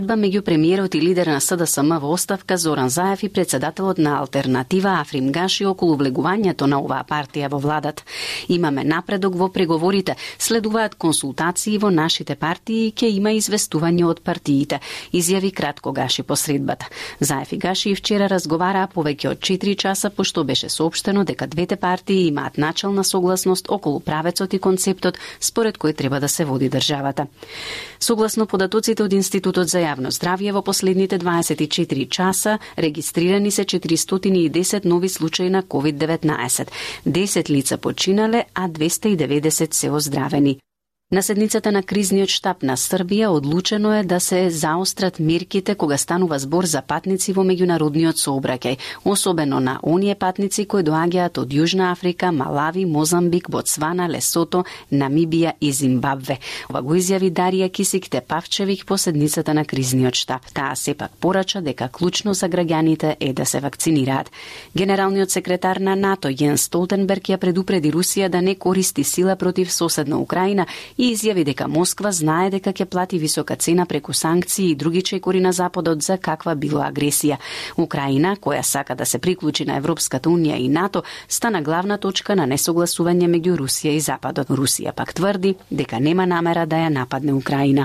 Меѓу премиерот и лидер на СДСМ во оставка Зоран Заев и председателот на Алтернатива Африм Гаши околу влегувањето на оваа партија во владата. Имаме напредок во преговорите, следуваат консултации во нашите партии и ќе има известување од партиите, изјави кратко Гаши по средбата. Заев и Гаши вчера разговараа повеќе од 4 часа, пошто беше соопштено дека двете партии имаат начална согласност околу правецот и концептот според кој треба да се води државата. Согласно податоците од Институтот за јавно здравје, во последните 24 часа регистрирани се 410 нови случаи на COVID-19. 10 лица починале, а 290 се оздравени. На седницата на кризниот штаб на Србија одлучено е да се заострат мерките кога станува збор за патници во меѓународниот сообраќај, особено на оние патници кои доаѓаат од Јужна Африка, Малави, Мозамбик, Ботсвана, Лесото, Намибија и Зимбабве. Ова го изјави Дарија Кисик Тепавчевик по седницата на кризниот штаб. Таа сепак порача дека клучно за граѓаните е да се вакцинираат. Генералниот секретар на НАТО Јенс Столтенберг ја предупреди Русија да не користи сила против соседна Украина и изјави дека Москва знае дека ќе плати висока цена преку санкции и други чекори на Западот за каква било агресија. Украина, која сака да се приклучи на Европската унија и НАТО, стана главна точка на несогласување меѓу Русија и Западот. Русија пак тврди дека нема намера да ја нападне Украина.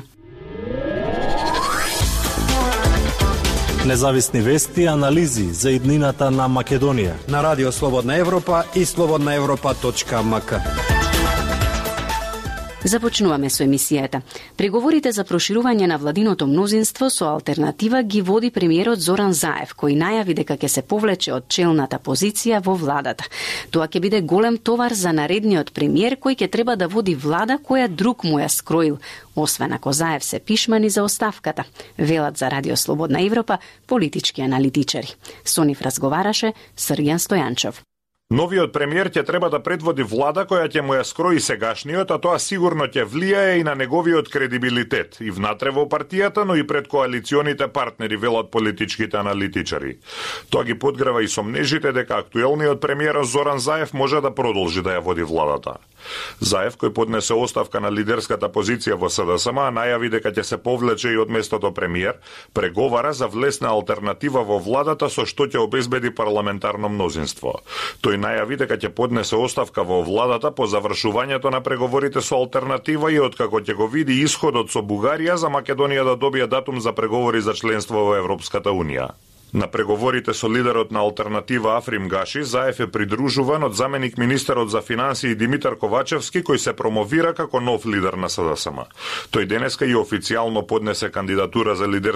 Независни вести и анализи за иднината на Македонија на Радио Слободна Европа и slobodnaevropa.mk. Започнуваме со емисијата. Преговорите за проширување на владиното мнозинство со алтернатива ги води премиерот Зоран Заев, кој најави дека ќе се повлече од челната позиција во владата. Тоа ќе биде голем товар за наредниот премиер кој ќе треба да води влада која друг му ја скроил, освен ако Заев се пишмани за оставката, велат за Радио Слободна Европа политички аналитичари. Со нив разговараше Срѓан Стојанчов. Новиот премиер ќе треба да предводи влада која ќе му ја скрои сегашниот, а тоа сигурно ќе влијае и на неговиот кредибилитет, и внатре во партијата, но и пред коалиционите партнери, велат политичките аналитичари. Тоа ги подгрева и сомнежите дека актуелниот премиер Зоран Заев може да продолжи да ја води владата. Заев, кој поднесе оставка на лидерската позиција во СДСМ, најави дека ќе се повлече и од местото премиер, преговара за влесна алтернатива во владата со што ќе обезбеди парламентарно мнозинство. Тој најави дека ќе поднесе оставка во владата по завршувањето на преговорите со алтернатива и откако ќе го види исходот со Бугарија за Македонија да добие датум за преговори за членство во Европската унија. На преговорите со лидерот на алтернатива Африм Гаши, Заев е придружуван од заменик министерот за финансии Димитар Ковачевски, кој се промовира како нов лидер на СДСМ. Тој денеска и официјално поднесе кандидатура за лидер